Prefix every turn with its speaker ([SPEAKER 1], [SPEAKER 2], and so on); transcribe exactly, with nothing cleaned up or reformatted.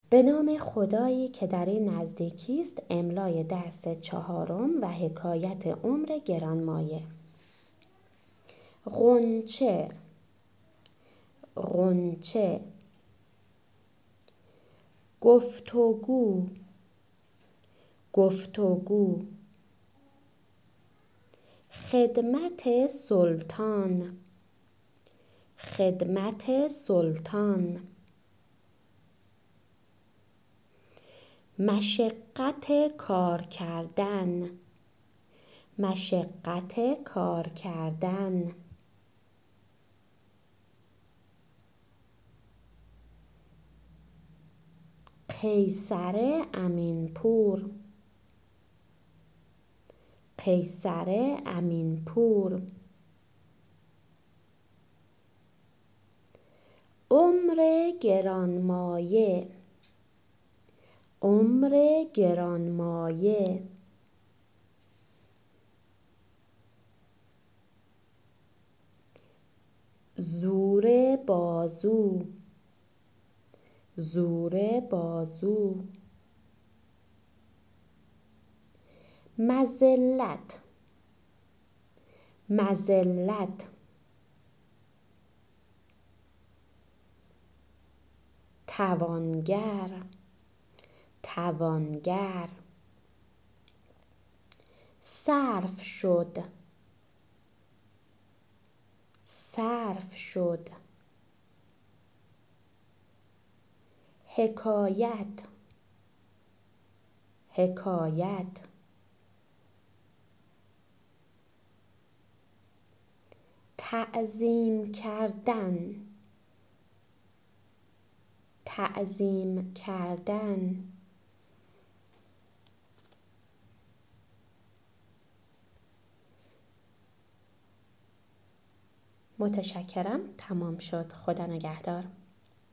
[SPEAKER 1] به نام خدایی که در این نزدیکی است. املای درس چهارم و حکایت عمر گرانمایه. غنچه، غنچه. گفتگو، گفتگو. خدمت سلطان، خدمت سلطان. مشقت کار کردن، مشقت کار کردن. قیصر امینپور، قیصر امینپور. عمر گرانمایه، عمر گرانمایه. زور بازو، زور بازو. مذلت، مذلت. توانگر، توانگر. صرف شد، صرف شد. حکایت، حکایت. تعظیم کردن، تعظیم کردن. متشکرم. تمام شد. خدا نگهدار.